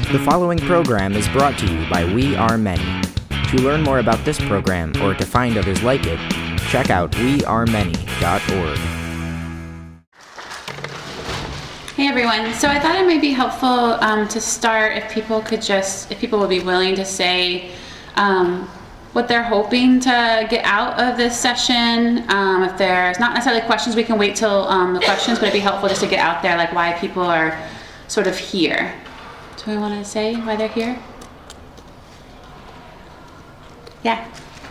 The following program is brought to you by We Are Many. To learn more about this program or to find others like it, check out wearemany.org. Hey everyone, so I thought it might be helpful to start if people would be willing to say what they're hoping to get out of this session. If there's not necessarily questions, we can wait till the questions, but it'd be helpful just to get out there like why people are sort of here. Do we want to say why they're here? Yeah.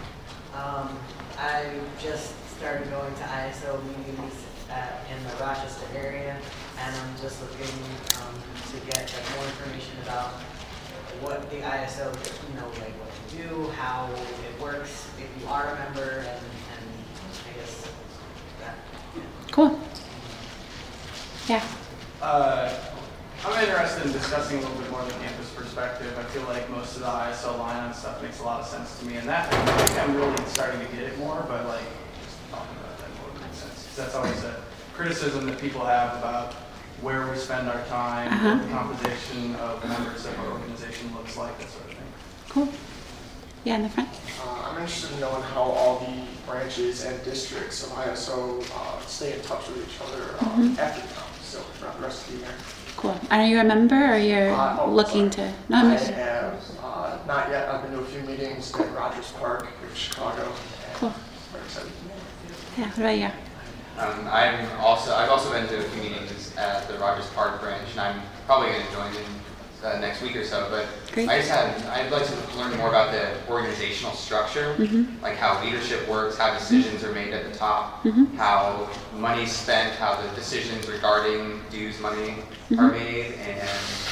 I just started going to ISO meetings in the Rochester area, and I'm just looking to get more information about what the ISO, like what to do, how it works, if you are a member, and I guess that. Yeah. Cool. Yeah. I'm interested in discussing a little bit more of the campus perspective. I feel like most of the ISO line on stuff makes a lot of sense to me, and that I think I'm really starting to get it more, but like just talking about that more makes sense. Because that's always a criticism that people have about where we spend our time, what the composition of members of our organization looks like, that sort of thing. Cool. Yeah, in the front. I'm interested in knowing how all the branches and districts of ISO stay in touch with each other after the conference, so throughout the rest of the year. Cool. Are you a member or you're looking to? No, I have not yet. I've been to a few meetings in Rogers Park in Chicago. Cool. Very excited. Yeah, what about you? I've also been to a few meetings at the Rogers Park branch, and I'm probably going to join in next week or so. But Great. I'd like to learn more about the organizational structure, like how leadership works, how decisions are made at the top, how money's spent, how the decisions regarding dues money are made, and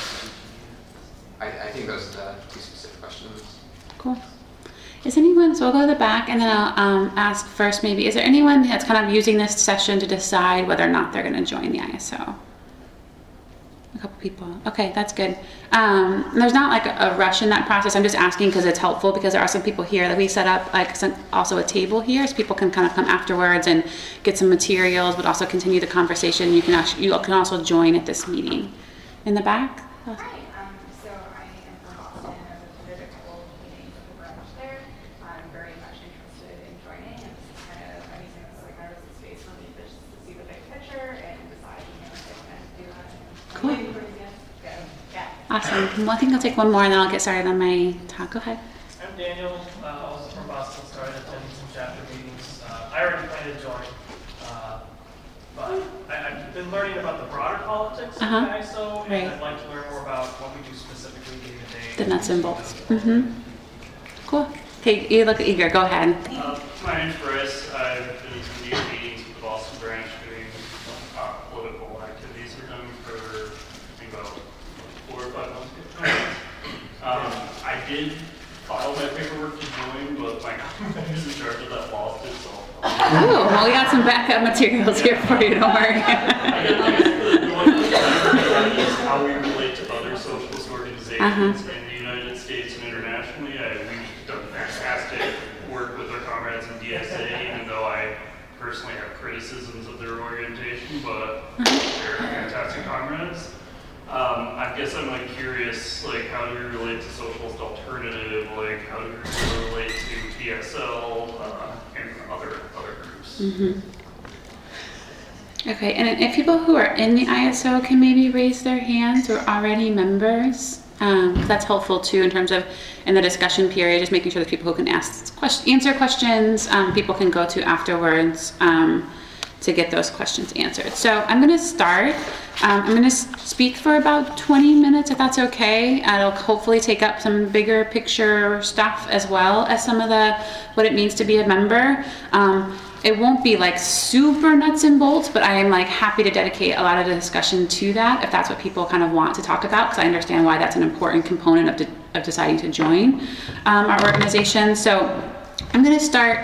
I think those are the two specific questions. Cool. Is anyone, so we'll go to the back and then I'll ask first maybe, is there anyone that's kind of using this session to decide whether or not they're going to join the ISO? A couple people. Okay, that's good. There's not like a rush in that process. I'm just asking because it's helpful, because there are some people here that we set up also a table here so people can kind of come afterwards and get some materials, but also continue the conversation. You can also join at this meeting. In the back? Hi, so I am from Boston. I've attended a couple of meetings at the branch there. I'm very much interested in joining, and this is kind of anything that's like my resist space for me just to see the big picture and decide, if I can do that. Cool. Yeah. Awesome. Well, I think I'll take one more and then I'll get started on my talk. Go ahead. I'm Daniel, also from Boston, started attending some chapter meetings. I already plan to join, but I've been learning about the broader politics of the ISO, and I'd like to learn more about what we do specifically day to day. The nuts and bolts. Cool. Okay, you look eager. Go ahead. My name's Bryce. I've been to these meetings with the Boston branch doing political activities with them for I think about 4 or 5 months ago. I did file my paperwork to join, but my who's in charge of that lawsuit, so. Oh, well, we got some backup materials here for you. Don't worry. The one is how we relate to other socialist organizations in the United States and internationally. We've done fantastic work with our comrades in DSA, even though I personally have criticisms of their orientation, but they're fantastic comrades. I guess I'm curious, how do you relate to Socialist Alternative? How do you relate to PSL and other groups? Okay, and if people who are in the ISO can maybe raise their hands or already members, that's helpful too in terms of in the discussion period, just making sure that people who can answer questions, people can go to afterwards to get those questions answered. So I'm going to start. I'm going to speak for about 20 minutes, if that's okay. It'll hopefully take up some bigger picture stuff as well as some of what it means to be a member. It won't be super nuts and bolts, but I am happy to dedicate a lot of the discussion to that if that's what people kind of want to talk about, because I understand why that's an important component of deciding to join our organization. So I'm going to start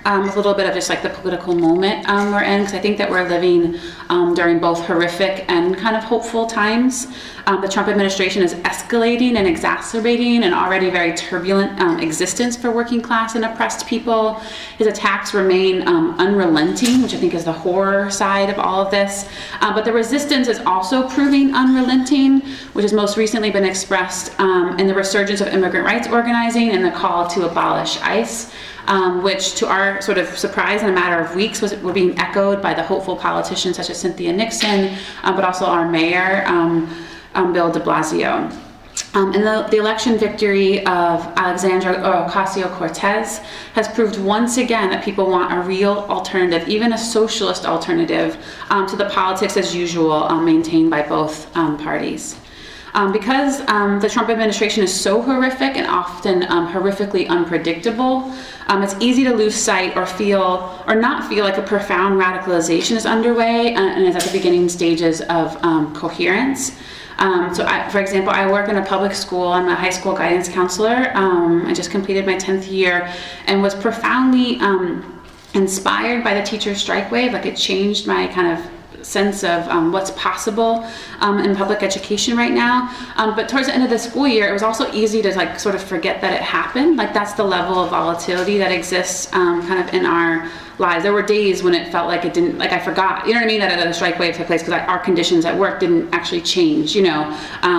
with a little bit of just like the political moment we're in, because I think that we're living during both horrific and kind of hopeful times. The Trump administration is escalating and exacerbating an already very turbulent existence for working class and oppressed people. His attacks remain unrelenting, which I think is the horror side of all of this. But the resistance is also proving unrelenting, which has most recently been expressed in the resurgence of immigrant rights organizing and the call to abolish ICE. Which to our sort of surprise in a matter of weeks were being echoed by the hoceful politicians such as Cynthia Nixon, but also our mayor, Bill de Blasio. And the election victory of Alexandria Ocasio-Cortez has proved once again that people want a real alternative, even a socialist alternative, to the politics as usual maintained by both parties. Because the Trump administration is so horrific and often horrifically unpredictable, it's easy to lose sight or not feel like a profound radicalization is underway and is at the beginning stages of coherence. For example, I work in a public school. I'm a high school guidance counselor. I just completed my 10th year and was profoundly inspired by the teacher strike wave. Like, it changed my kind of sense of what's possible in public education right now. But towards the end of the school year, it was also easy to like sort of forget that it happened. Like, that's the level of volatility that exists kind of in our lives. There were days when it felt like it didn't, like I forgot, you know what I mean, that a strike wave took place because our conditions at work didn't actually change, you know,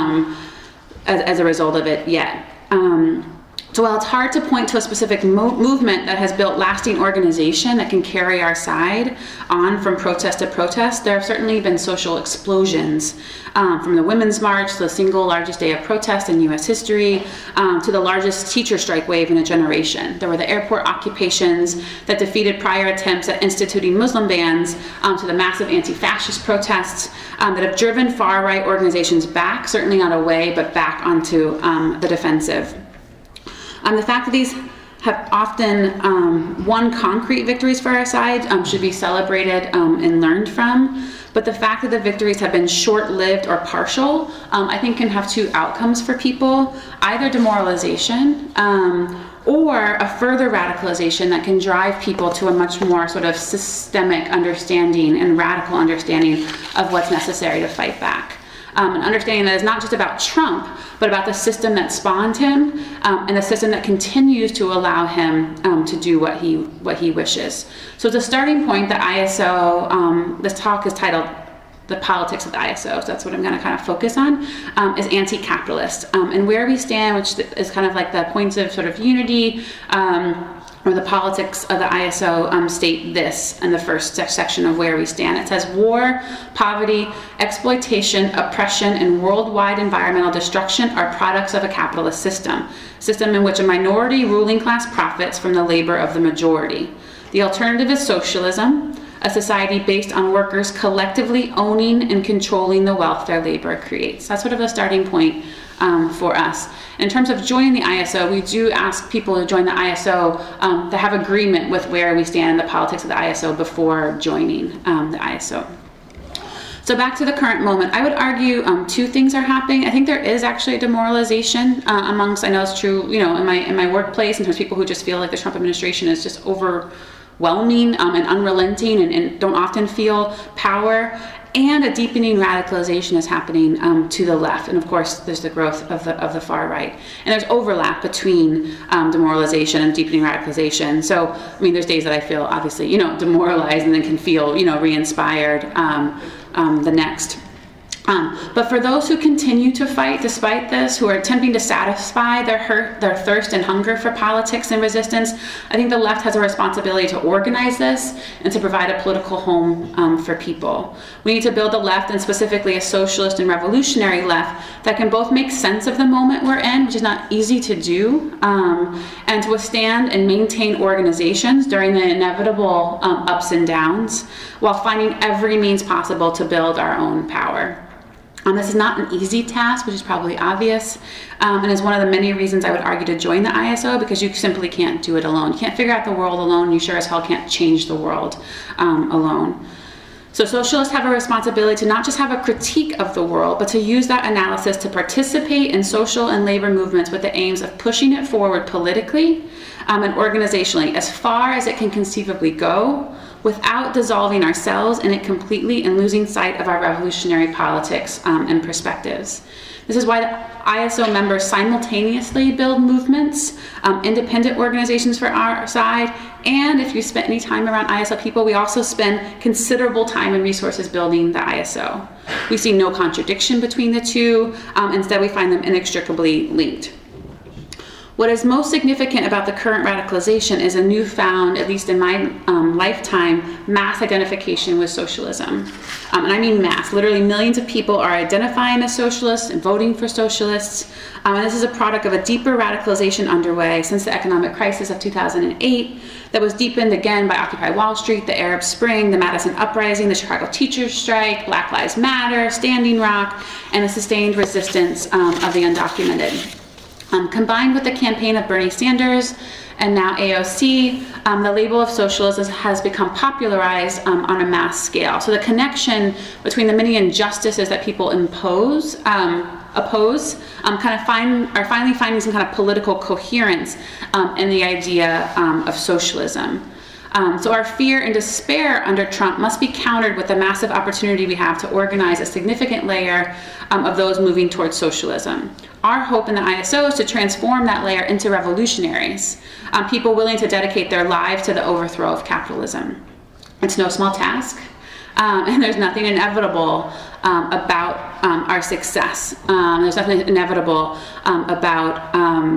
as a result of it yet. So while it's hard to point to a specific movement that has built lasting organization that can carry our side on from protest to protest, there have certainly been social explosions, from the Women's March, the single largest day of protest in U.S. history, to the largest teacher strike wave in a generation. There were the airport occupations that defeated prior attempts at instituting Muslim bans, to the massive anti-fascist protests that have driven far-right organizations back, certainly not away, but back onto the defensive. The fact that these have often won concrete victories for our side should be celebrated and learned from. But the fact that the victories have been short-lived or partial, I think can have two outcomes for people: either demoralization or a further radicalization that can drive people to a much more sort of systemic understanding and radical understanding of what's necessary to fight back. And understanding that it's not just about Trump, but about the system that spawned him, and the system that continues to allow him to do what he wishes. So as a starting point, the ISO, this talk is titled "The Politics of the ISO," so that's what I'm going to kind of focus on, is anti-capitalist. And where we stand, which is kind of like the points of sort of unity, or the politics of the ISO, state this in the first section of where we stand. It says, war, poverty, exploitation, oppression, and worldwide environmental destruction are products of a capitalist system in which a minority ruling class profits from the labor of the majority. The alternative is socialism, a society based on workers collectively owning and controlling the wealth their labor creates. That's sort of a starting point for us. In terms of joining the ISO, we do ask people to join the ISO to have agreement with where we stand in the politics of the ISO before joining the ISO. So back to the current moment, I would argue two things are happening. I think there is actually a demoralization amongst, I know it's true, you know, in my workplace, and there's people who just feel like the Trump administration is just overwhelming and unrelenting and don't often feel power. And a deepening radicalization is happening to the left, and of course there's the growth of the far right. And there's overlap between demoralization and deepening radicalization. So I mean, there's days that I feel obviously, you know, demoralized, and then can feel, you know, re-inspired the next. But for those who continue to fight despite this, who are attempting to satisfy their thirst and hunger for politics and resistance, I think the left has a responsibility to organize this and to provide a political home for people. We need to build a left, and specifically a socialist and revolutionary left, that can both make sense of the moment we're in, which is not easy to do, and to withstand and maintain organizations during the inevitable ups and downs, while finding every means possible to build our own power. This is not an easy task, which is probably obvious, and is one of the many reasons I would argue to join the ISO, because you simply can't do it alone. You can't figure out the world alone. You sure as hell can't change the world alone. So socialists have a responsibility to not just have a critique of the world, but to use that analysis to participate in social and labor movements with the aims of pushing it forward politically and organizationally as far as it can conceivably go, without dissolving ourselves in it completely and losing sight of our revolutionary politics and perspectives. This is why the ISO members simultaneously build movements, independent organizations for our side, and if you spent any time around ISO people, we also spend considerable time and resources building the ISO. We see no contradiction between the two. Instead, we find them inextricably linked. What is most significant about the current radicalization is a newfound, at least in my lifetime, mass identification with socialism. And I mean mass. Literally millions of people are identifying as socialists and voting for socialists. And this is a product of a deeper radicalization underway since the economic crisis of 2008 that was deepened again by Occupy Wall Street, the Arab Spring, the Madison Uprising, the Chicago Teachers Strike, Black Lives Matter, Standing Rock, and the sustained resistance of the undocumented. Combined with the campaign of Bernie Sanders and now AOC, the label of socialism has become popularized on a mass scale. So the connection between the many injustices that people oppose, are finally finding some kind of political coherence in the idea of socialism. So our fear and despair under Trump must be countered with the massive opportunity we have to organize a significant layer of those moving towards socialism. Our hope in the ISO is to transform that layer into revolutionaries, people willing to dedicate their lives to the overthrow of capitalism. It's no small task, and there's nothing inevitable about our success. There's nothing inevitable about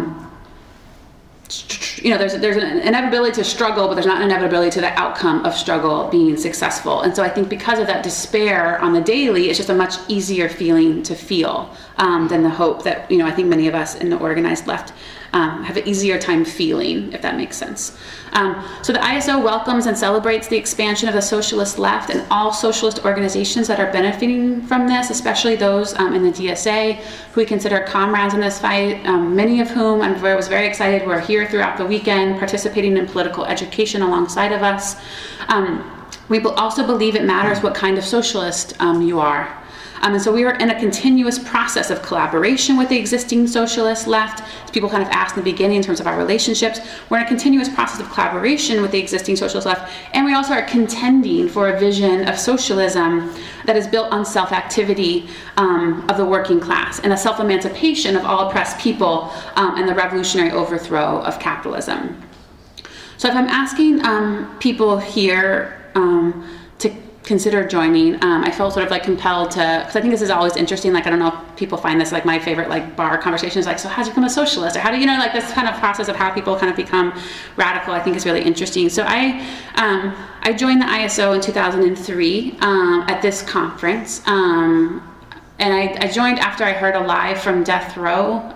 there's an inevitability to struggle, but there's not an inevitability to the outcome of struggle being successful. And so I think because of that despair on the daily, it's just a much easier feeling to feel than the hope that, I think many of us in the organized left have an easier time feeling, if that makes sense. So the ISO welcomes and celebrates the expansion of the socialist left and all socialist organizations that are benefiting from this, especially those in the DSA, who we consider comrades in this fight, many of whom I was very excited were here throughout the weekend participating in political education alongside of us. We also believe it matters what kind of socialist you are. And so we are in a continuous process of collaboration with the existing socialist left. As people kind of asked in the beginning in terms of our relationships, we're in a continuous process of collaboration with the existing socialist left. And we also are contending for a vision of socialism that is built on self-activity of the working class and a self-emancipation of all oppressed people and the revolutionary overthrow of capitalism. So if I'm asking people here to consider joining, I felt sort of like compelled to, because I think this is always interesting, like I don't know if people find this like my favorite like bar conversation is like, so how do you become a socialist? Or how do like this kind of process of how people kind of become radical, I think is really interesting. So I joined the ISO in 2003 at this conference. And I joined after I heard a live from Death Row.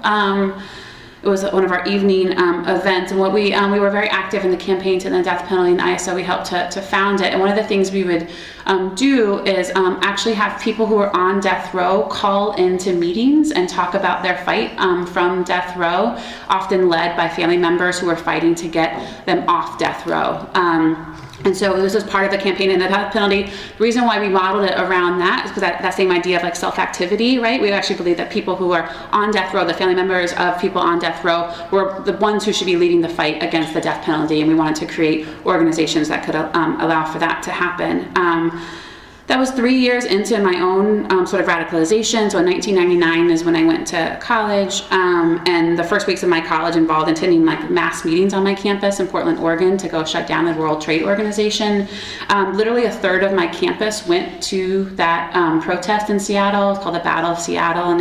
It was one of our evening events, and what we were very active in the campaign to the death penalty in ISO. We helped to found it, and one of the things we would do is actually have people who are on death row call into meetings and talk about their fight from death row, often led by family members who are fighting to get them off death row. And so this was part of the campaign in the death penalty. The reason why we modeled it around that is because that same idea of like self-activity, right? We actually believe that people who are on death row, the family members of people on death row, were the ones who should be leading the fight against the death penalty, and we wanted to create organizations that could allow for that to happen. That was 3 years into my own sort of radicalization. So in 1999 is when I went to college, and the first weeks of my college involved attending like mass meetings on my campus in Portland, Oregon to go shut down the World Trade Organization. Literally a third of my campus went to that protest in Seattle. It's called the Battle of Seattle in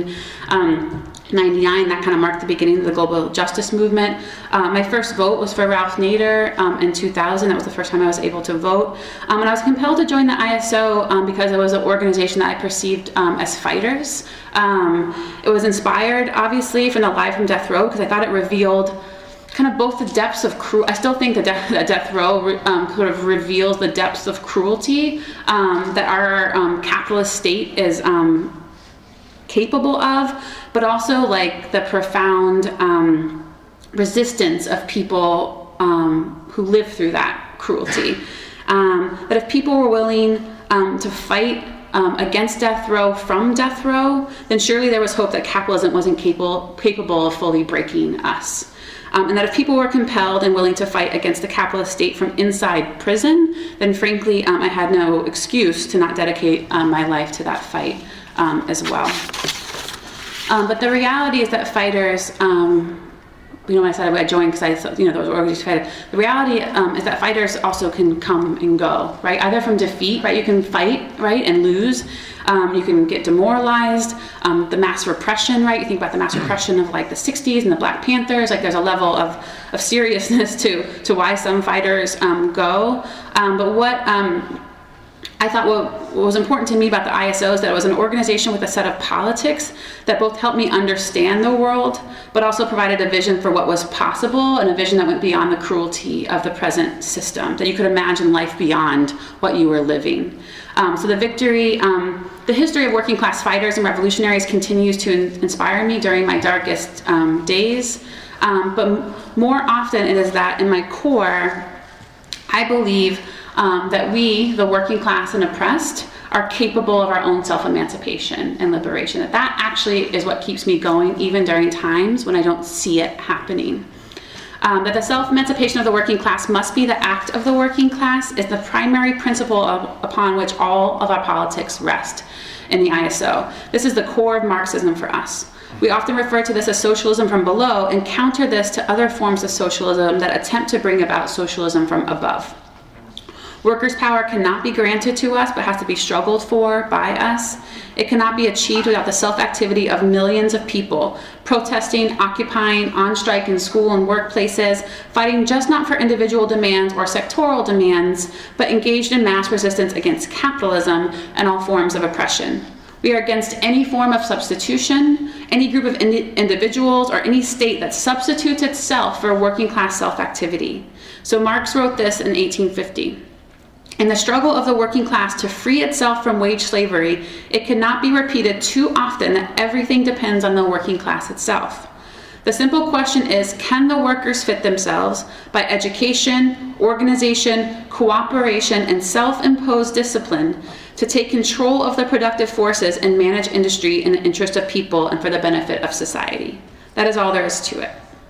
1999. That kind of marked the beginning of the global justice movement. My first vote was for Ralph Nader in 2000. That was the first time I was able to vote. And I was compelled to join the ISO because it was an organization that I perceived as fighters. It was inspired, obviously, from the Live from Death Row, because I thought it revealed kind of both the depths of cruelty. I still think that Death Row sort of reveals the depths of cruelty that our capitalist state is capable of, but also like the profound resistance of people who live through that cruelty. But if people were willing to fight against death row from death row, then surely there was hope that capitalism wasn't capable of fully breaking us. And that if people were compelled and willing to fight against the capitalist state from inside prison, then frankly, I had no excuse to not dedicate my life to that fight as well. But the reality is that fighters, when I said I joined because I thought, there was organized fighter. The reality is that fighters also can come and go, right? Either from defeat, right? You can fight, right, and lose. You can get demoralized. The mass repression, right? You think about the mass repression of like the 60s and the Black Panthers. Like there's a level of seriousness to why some fighters go. But what I thought what was important to me about the ISO is that it was an organization with a set of politics that both helped me understand the world, but also provided a vision for what was possible and a vision that went beyond the cruelty of the present system, that you could imagine life beyond what you were living. So the history of working class fighters and revolutionaries continues to inspire me during my darkest days. But more often it is that in my core, I believe that we, the working class and oppressed, are capable of our own self-emancipation and liberation. That actually is what keeps me going even during times when I don't see it happening. That the self-emancipation of the working class must be the act of the working class is the primary principle upon which all of our politics rest in the ISO. This is the core of Marxism for us. We often refer to this as socialism from below and counter this to other forms of socialism that attempt to bring about socialism from above. Workers' power cannot be granted to us, but has to be struggled for by us. It cannot be achieved without the self-activity of millions of people, protesting, occupying, on strike in school and workplaces, fighting just not for individual demands or sectoral demands, but engaged in mass resistance against capitalism and all forms of oppression. We are against any form of substitution, any group of individuals, or any state that substitutes itself for working class self-activity. So Marx wrote this in 1850. In the struggle of the working class to free itself from wage slavery, it cannot be repeated too often that everything depends on the working class itself. The simple question is, can the workers fit themselves by education, organization, cooperation, and self-imposed discipline to take control of the productive forces and manage industry in the interest of people and for the benefit of society? That is all there is to it.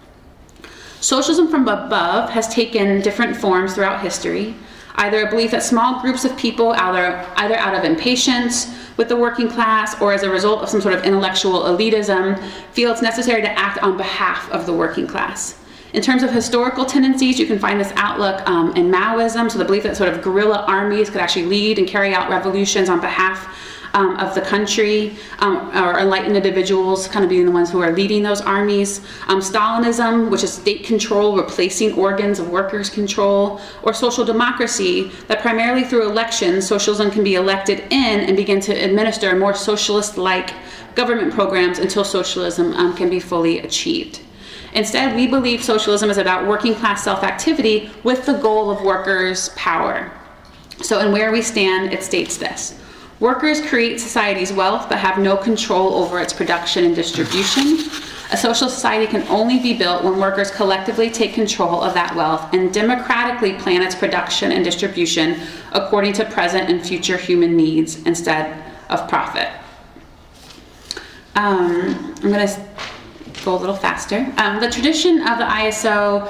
Socialism from above has taken different forms throughout history. Either a belief that small groups of people, either out of impatience with the working class or as a result of some sort of intellectual elitism, feel it's necessary to act on behalf of the working class. In terms of historical tendencies, you can find this outlook in Maoism, so the belief that sort of guerrilla armies could actually lead and carry out revolutions on behalf of the country, or enlightened individuals kind of being the ones who are leading those armies. Stalinism, which is state control replacing organs of workers' control, or social democracy, that primarily through elections, socialism can be elected in and begin to administer more socialist-like government programs until socialism can be fully achieved. Instead, we believe socialism is about working class self-activity with the goal of workers' power. So in Where We Stand, it states this: workers create society's wealth but have no control over its production and distribution. A social society can only be built when workers collectively take control of that wealth and democratically plan its production and distribution according to present and future human needs instead of profit. I'm going to go a little faster. The tradition of the ISO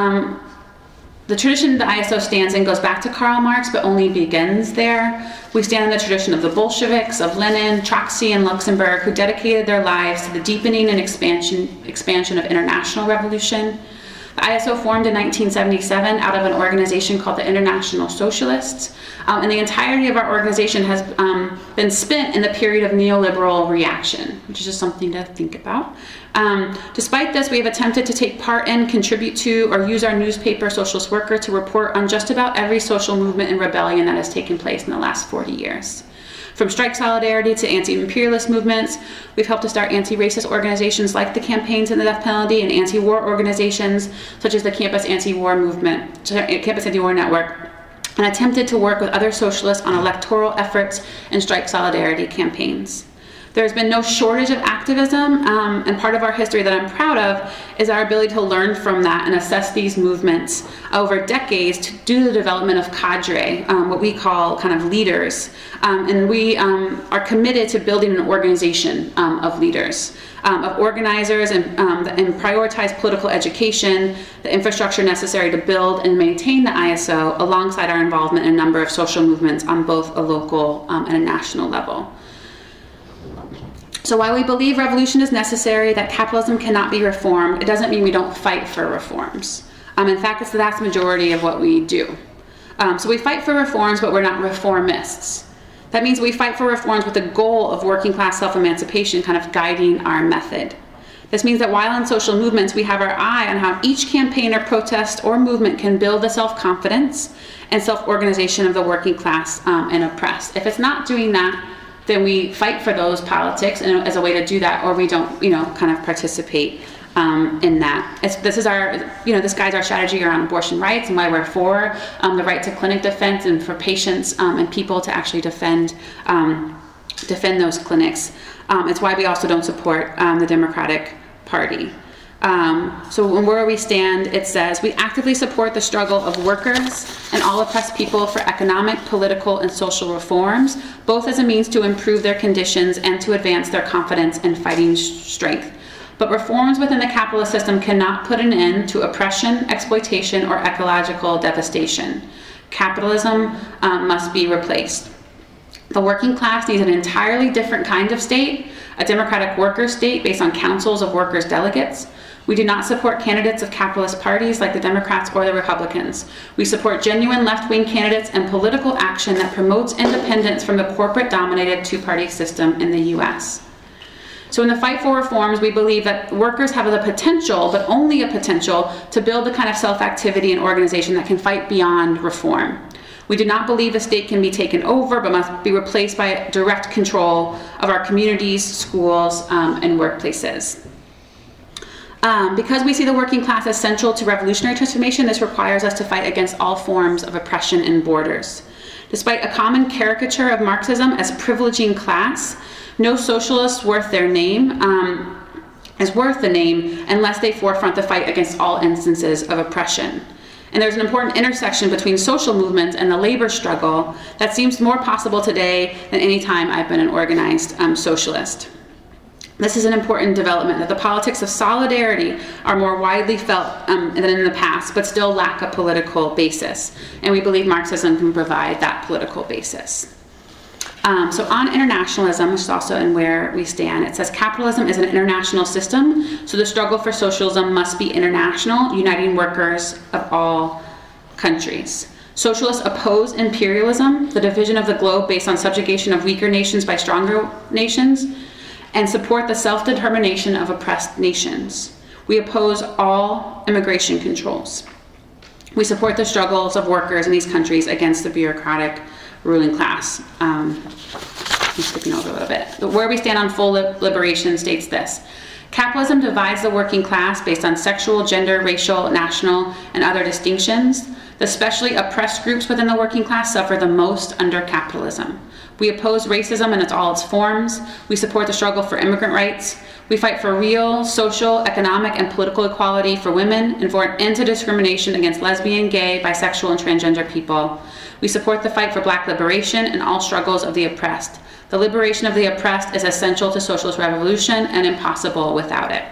stands in goes back to Karl Marx, but only begins there. We stand in the tradition of the Bolsheviks, of Lenin, Trotsky, and Luxemburg, who dedicated their lives to the deepening and expansion of international revolution. The ISO formed in 1977 out of an organization called the International Socialists, and the entirety of our organization has been spent in the period of neoliberal reaction, which is just something to think about. Despite this, we have attempted to take part in, contribute to, or use our newspaper, Socialist Worker, to report on just about every social movement and rebellion that has taken place in the last 40 years. From strike solidarity to anti-imperialist movements, we've helped to start anti-racist organizations like the Campaign to the Death Penalty and anti-war organizations such as the Campus Anti-War Movement, Campus Anti-War Network, and attempted to work with other socialists on electoral efforts and strike solidarity campaigns. There's been no shortage of activism, and part of our history that I'm proud of is our ability to learn from that and assess these movements over decades to do the development of cadre, what we call kind of leaders. And we are committed to building an organization of leaders, of organizers, and prioritize political education, the infrastructure necessary to build and maintain the ISO, alongside our involvement in a number of social movements on both a local and a national level. So while we believe revolution is necessary, that capitalism cannot be reformed, it doesn't mean we don't fight for reforms. In fact, it's the vast majority of what we do. So we fight for reforms, but we're not reformists. That means we fight for reforms with the goal of working class self-emancipation kind of guiding our method. This means that while in social movements, we have our eye on how each campaign or protest or movement can build the self-confidence and self-organization of the working class and oppressed. If it's not doing that, then we fight for those politics as a way to do that, or we don't, kind of participate in that. This guides our strategy around abortion rights and why we're for the right to clinic defense and for patients and people to actually defend those clinics. It's why we also don't support the Democratic Party. So where we stand, it says, we actively support the struggle of workers and all oppressed people for economic, political, and social reforms, both as a means to improve their conditions and to advance their confidence and fighting strength. But reforms within the capitalist system cannot put an end to oppression, exploitation, or ecological devastation. Capitalism must be replaced. The working class needs an entirely different kind of state, a democratic worker state based on councils of workers' delegates. We do not support candidates of capitalist parties like the Democrats or the Republicans. We support genuine left-wing candidates and political action that promotes independence from the corporate-dominated two-party system in the U.S. So in the fight for reforms, we believe that workers have the potential, but only a potential, to build the kind of self-activity and organization that can fight beyond reform. We do not believe the state can be taken over, but must be replaced by direct control of our communities, schools, and workplaces. Because we see the working class as central to revolutionary transformation, this requires us to fight against all forms of oppression and borders. Despite a common caricature of Marxism as privileging class, no socialist worth their name is worth the name unless they forefront the fight against all instances of oppression. And there's an important intersection between social movements and the labor struggle that seems more possible today than any time I've been an organized socialist. This is an important development, that the politics of solidarity are more widely felt than in the past, but still lack a political basis. And we believe Marxism can provide that political basis. So on internationalism, which is also in where we stand, it says capitalism is an international system, so the struggle for socialism must be international, uniting workers of all countries. Socialists oppose imperialism, the division of the globe based on subjugation of weaker nations by stronger nations, and support the self-determination of oppressed nations. We oppose all immigration controls. We support the struggles of workers in these countries against the bureaucratic ruling class. I'm skipping over a little bit. Where we stand on full liberation states this: capitalism divides the working class based on sexual, gender, racial, national, and other distinctions. The specially oppressed groups within the working class suffer the most under capitalism. We oppose racism in all its forms. We support the struggle for immigrant rights. We fight for real, social, economic, and political equality for women and for an end to discrimination against lesbian, gay, bisexual, and transgender people. We support the fight for Black liberation and all struggles of the oppressed. The liberation of the oppressed is essential to socialist revolution and impossible without it.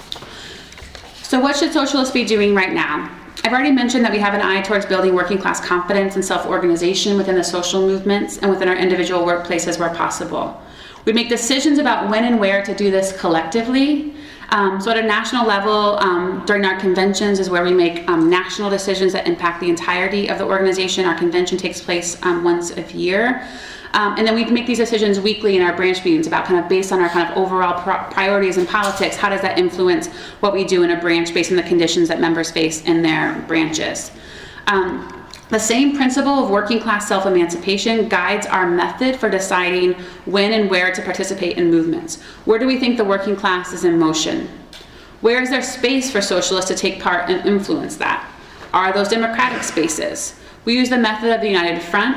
So what should socialists be doing right now? I've already mentioned that we have an eye towards building working class confidence and self-organization within the social movements and within our individual workplaces where possible. We make decisions about when and where to do this collectively. So at a national level, during our conventions is where we make national decisions that impact the entirety of the organization. Our convention takes place once a year. And then we make these decisions weekly in our branch meetings about kind of based on our kind of overall priorities in politics, how does that influence what we do in a branch based on the conditions that members face in their branches. The same principle of working class self-emancipation guides our method for deciding when and where to participate in movements. Where do we think the working class is in motion? Where is there space for socialists to take part and influence that? Are those democratic spaces? We use the method of the United Front,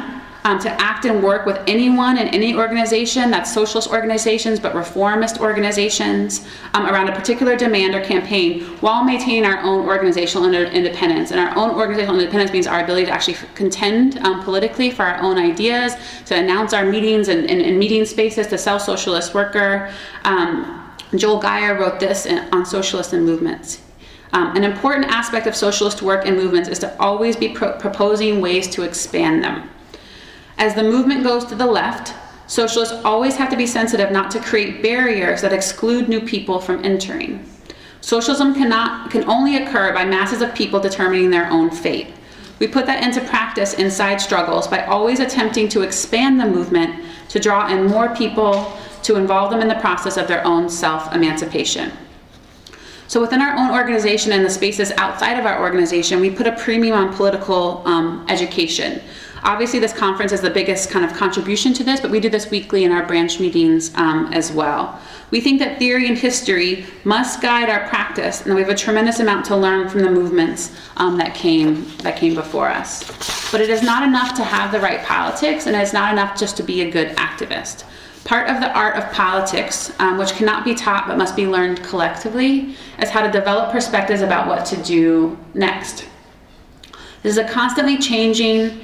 to act and work with anyone in any organization, that's socialist organizations, but reformist organizations, around a particular demand or campaign while maintaining our own organizational independence. And our own organizational independence means our ability to actually contend politically for our own ideas, to announce our meetings and meeting spaces, to sell socialist worker. Joel Geyer wrote this on socialists and movements. An important aspect of socialist work and movements is to always be proposing ways to expand them. As the movement goes to the left, socialists always have to be sensitive not to create barriers that exclude new people from entering. Socialism can only occur by masses of people determining their own fate. We put that into practice inside struggles by always attempting to expand the movement, to draw in more people, to involve them in the process of their own self-emancipation. So within our own organization and the spaces outside of our organization, we put a premium on political education. Obviously, this conference is the biggest kind of contribution to this, but we do this weekly in our branch meetings as well. We think that theory and history must guide our practice, and we have a tremendous amount to learn from the movements that came before us. But it is not enough to have the right politics, and it's not enough just to be a good activist. Part of the art of politics, which cannot be taught but must be learned collectively, is how to develop perspectives about what to do next. This is constantly changing,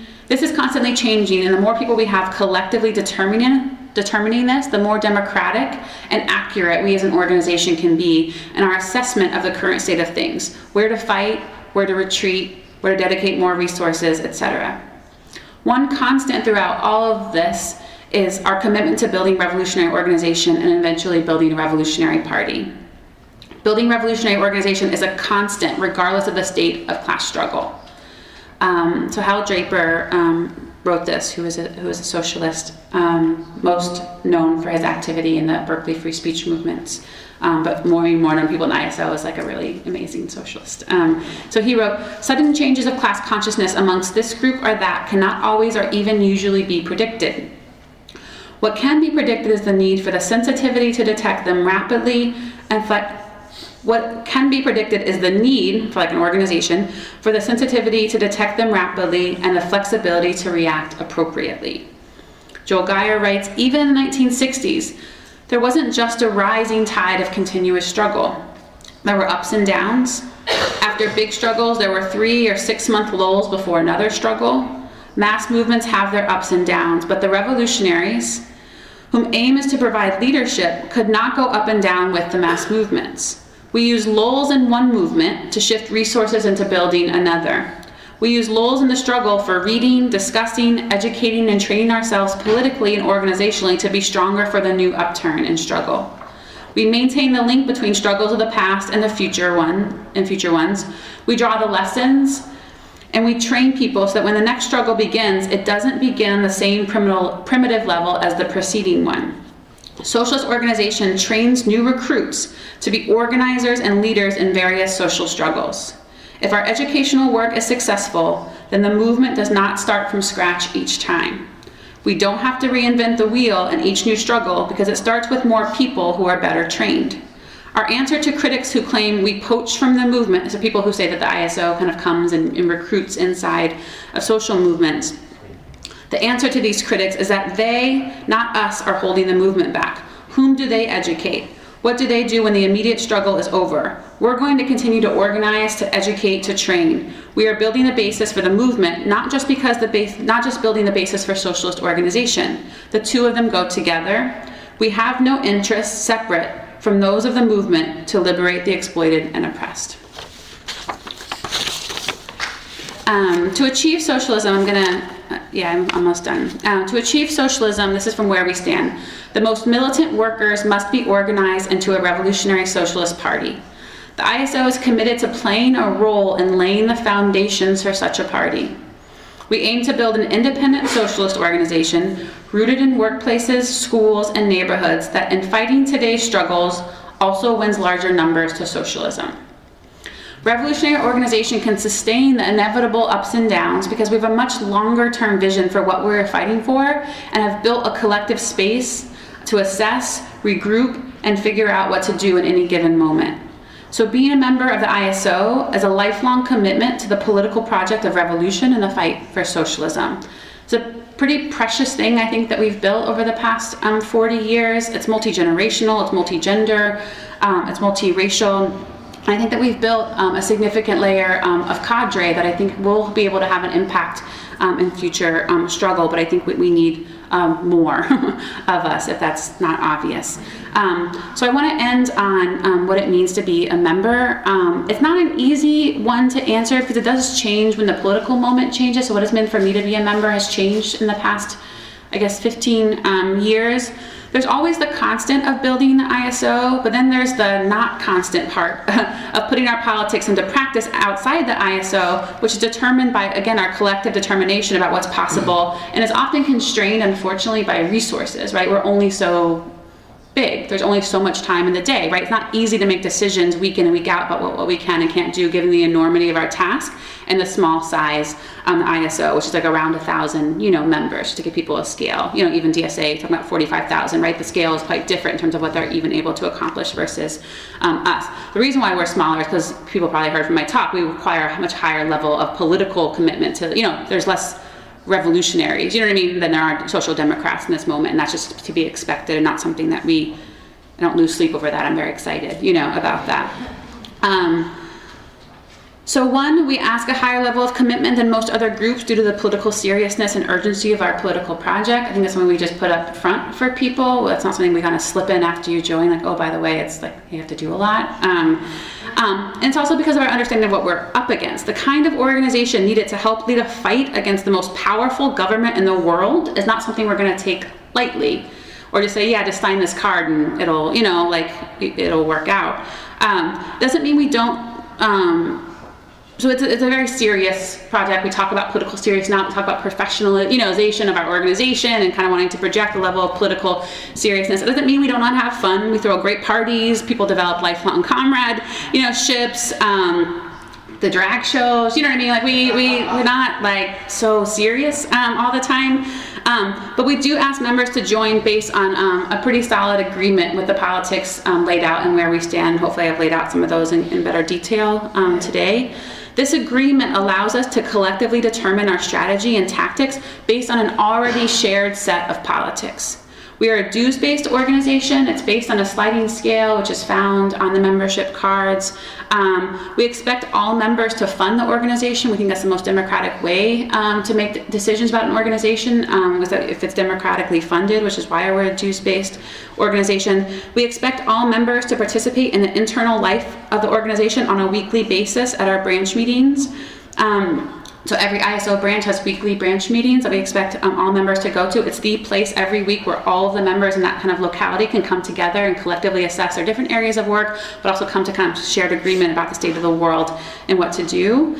and the more people we have collectively determining this, the more democratic and accurate we as an organization can be in our assessment of the current state of things, where to fight, where to retreat, where to dedicate more resources, etc. One constant throughout all of this is our commitment to building revolutionary organization and eventually building a revolutionary party. Building revolutionary organization is a constant regardless of the state of class struggle. So Hal Draper wrote this, who is a socialist, most known for his activity in the Berkeley free speech movements, but more known people in ISO as like a really amazing socialist. So he wrote, "Sudden changes of class consciousness amongst this group or that cannot always or even usually be predicted. What can be predicted is the need for the sensitivity to detect them rapidly and what can be predicted is the need, for like an organization, for the sensitivity to detect them rapidly and the flexibility to react appropriately." Joel Geyer writes, "Even in the 1960s, there wasn't just a rising tide of continuous struggle. There were ups and downs. After big struggles, there were 3 or 6 month lulls before another struggle. Mass movements have their ups and downs, but the revolutionaries, whom aim is to provide leadership, could not go up and down with the mass movements. We use lulls in one movement to shift resources into building another. We use lulls in the struggle for reading, discussing, educating, and training ourselves politically and organizationally to be stronger for the new upturn and struggle. We maintain the link between struggles of the past and the future ones. We draw the lessons, and we train people so that when the next struggle begins, it doesn't begin on the same primitive level as the preceding one. Socialist organization trains new recruits to be organizers and leaders in various social struggles. If our educational work is successful, then the movement does not start from scratch each time. We don't have to reinvent the wheel in each new struggle because it starts with more people who are better trained. Our answer to critics who claim we poach from the movement, so people who say that the ISO kind of comes and recruits inside of social movements, the answer to these critics is that they, not us, are holding the movement back. Whom do they educate? What do they do when the immediate struggle is over? We're going to continue to organize, to educate, to train. We are building a basis for the movement, not just building the basis for socialist organization. The two of them go together. We have no interests separate from those of the movement to liberate the exploited and oppressed." To achieve socialism, I'm almost done. To achieve socialism, this is from Where We Stand. The most militant workers must be organized into a revolutionary socialist party. The ISO is committed to playing a role in laying the foundations for such a party. We aim to build an independent socialist organization rooted in workplaces, schools, and neighborhoods that in fighting today's struggles also wins larger numbers to socialism. Revolutionary organization can sustain the inevitable ups and downs because we have a much longer term vision for what we're fighting for and have built a collective space to assess, regroup, and figure out what to do in any given moment. So being a member of the ISO is a lifelong commitment to the political project of revolution and the fight for socialism. It's a pretty precious thing, I think, that we've built over the past 40 years. It's multi-generational, it's multi-gender, it's multi-racial. I think that we've built a significant layer of cadre that I think will be able to have an impact in future struggle, but I think we need more of us, if that's not obvious. So I want to end on what it means to be a member. It's not an easy one to answer because it does change when the political moment changes. So what it's meant for me to be a member has changed in the past, I guess, 15 years. There's always the constant of building the ISO, but then there's the not constant part of putting our politics into practice outside the ISO, which is determined by, again, our collective determination about what's possible, and is often constrained, unfortunately, by resources, right? We're only so big. There's only so much time in the day, right? It's not easy to make decisions week in and week out about what we can and can't do given the enormity of our task and the small size the ISO, which is like around 1,000, members, to give people a scale. Even DSA, talking about 45,000, right? The scale is quite different in terms of what they're even able to accomplish versus us. The reason why we're smaller is because people probably heard from my talk, we require a much higher level of political commitment to, there's less revolutionaries, than there are social democrats in this moment, and that's just to be expected and not something that I don't lose sleep over that. I'm very excited, about that. So one, we ask a higher level of commitment than most other groups due to the political seriousness and urgency of our political project. I think that's something we just put up front for people. That's not something we kind of slip in after you join, like, oh, by the way, it's like you have to do a lot. And it's also because of our understanding of what we're up against. The kind of organization needed to help lead a fight against the most powerful government in the world is not something we're going to take lightly, or just say, yeah, just sign this card and it'll, it'll work out. Doesn't mean we don't. So it's a very serious project. We talk about political seriousness now. We talk about professionalization of our organization and kind of wanting to project a level of political seriousness. It doesn't mean we don't want to have fun. We throw great parties. People develop lifelong comradeships. The drag shows. You know what I mean? Like we're not like so serious all the time. But we do ask members to join based on a pretty solid agreement with the politics laid out and where we stand. Hopefully I've laid out some of those in better detail today. This agreement allows us to collectively determine our strategy and tactics based on an already shared set of politics. We are a dues-based organization. It's based on a sliding scale, which is found on the membership cards. We expect all members to fund the organization. We think that's the most democratic way to make decisions about an organization, if it's democratically funded, which is why we're a dues-based organization. We expect all members to participate in the internal life of the organization on a weekly basis at our branch meetings. So every ISO branch has weekly branch meetings that we expect all members to go to. It's the place every week where all of the members in that kind of locality can come together and collectively assess their different areas of work, but also come to kind of shared agreement about the state of the world and what to do.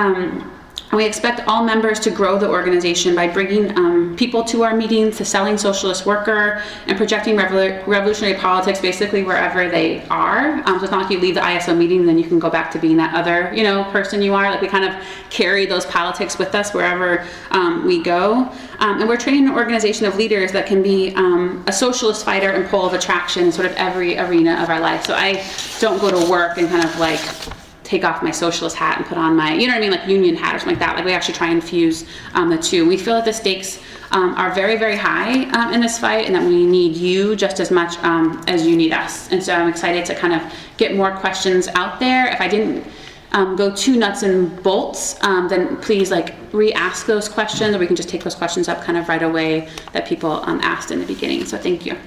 And we expect all members to grow the organization by bringing people to our meetings, to selling socialist worker, and projecting revolutionary politics basically wherever they are. So it's not like you leave the ISO meeting and then you can go back to being that other, person you are. Like we kind of carry those politics with us wherever we go. And we're training an organization of leaders that can be a socialist fighter and pole of attraction in sort of every arena of our life. So I don't go to work and kind of like take off my socialist hat and put on my, like union hat or something like that. Like we actually try and fuse the two. We feel that the stakes are very, very high in this fight, and that we need you just as much as you need us. And so I'm excited to kind of get more questions out there. If I didn't go too nuts and bolts, then please re-ask those questions, or we can just take those questions up kind of right away that people asked in the beginning. So thank you.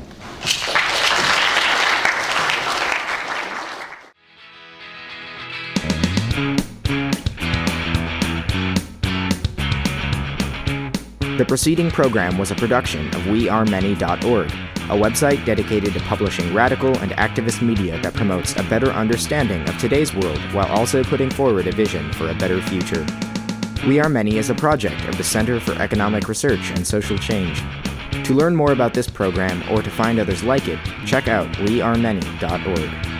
The preceding program was a production of wearemany.org, a website dedicated to publishing radical and activist media that promotes a better understanding of today's world while also putting forward a vision for a better future. We Are Many is a project of the Center for Economic Research and Social Change. To learn more about this program or to find others like it, check out wearemany.org.